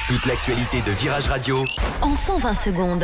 Toute l'actualité de Virage Radio en 120 secondes.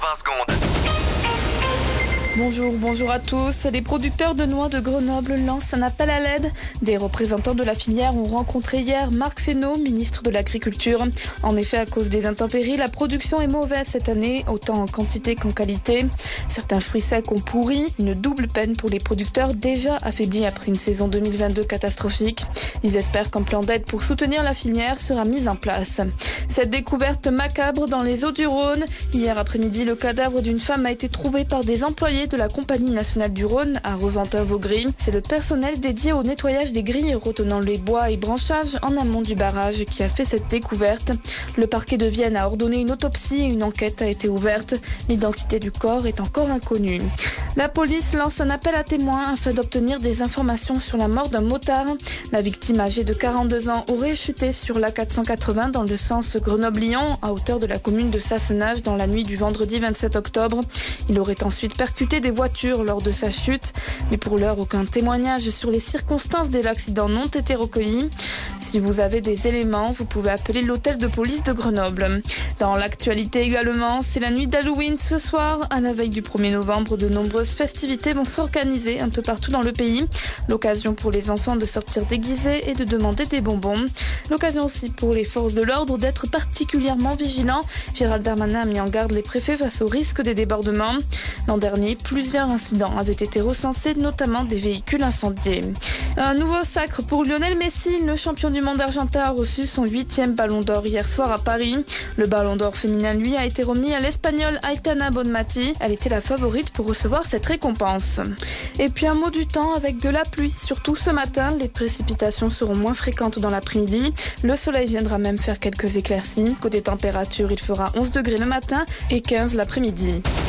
Bonjour à tous. Les producteurs de noix de Grenoble lancent un appel à l'aide. Des représentants de la filière ont rencontré hier Marc Fesneau, ministre de l'Agriculture. En effet, à cause des intempéries, la production est mauvaise cette année, autant en quantité qu'en qualité. Certains fruits secs ont pourri, une double peine pour les producteurs déjà affaiblis après une saison 2022 catastrophique. Ils espèrent qu'un plan d'aide pour soutenir la filière sera mis en place. Cette découverte macabre dans les eaux du Rhône. Hier après-midi, le cadavre d'une femme a été trouvé par des employés de la Compagnie nationale du Rhône à Reventin-Vaugris. C'est le personnel dédié au nettoyage des grilles retenant les bois et branchages en amont du barrage qui a fait cette découverte. Le parquet de Vienne a ordonné une autopsie et une enquête a été ouverte. L'identité du corps est encore inconnue. La police lance un appel à témoins afin d'obtenir des informations sur la mort d'un motard. La victime âgée de 42 ans aurait chuté sur l'A480 dans le sens Grenoble-Lyon à hauteur de la commune de Sassenage dans la nuit du vendredi 27 octobre. Il aurait ensuite percuté des voitures lors de sa chute, mais pour l'heure, aucun témoignage sur les circonstances de l'accident n'ont été recueillis. Si vous avez des éléments, vous pouvez appeler l'hôtel de police de Grenoble. Dans l'actualité également, c'est la nuit d'Halloween ce soir. À la veille du 1er novembre, de nombreuses festivités vont s'organiser un peu partout dans le pays. L'occasion pour les enfants de sortir déguisés et de demander des bonbons. L'occasion aussi pour les forces de l'ordre d'être particulièrement vigilants. Gérald Darmanin a mis en garde les préfets face au risque des débordements. L'an dernier, plusieurs incidents avaient été recensés, notamment des véhicules incendiés. Un nouveau sacre pour Lionel Messi. Le champion du monde argentin a reçu son 8e ballon d'or hier soir à Paris. Le ballon d'or féminin, lui, a été remis à l'Espagnole Aitana Bonmati. Elle était la favorite pour recevoir cette récompense. Et puis un mot du temps avec de la pluie, surtout ce matin. Les précipitations seront moins fréquentes dans l'après-midi. Le soleil viendra même faire quelques éclaircies. Côté température, il fera 11 degrés le matin et 15 l'après-midi.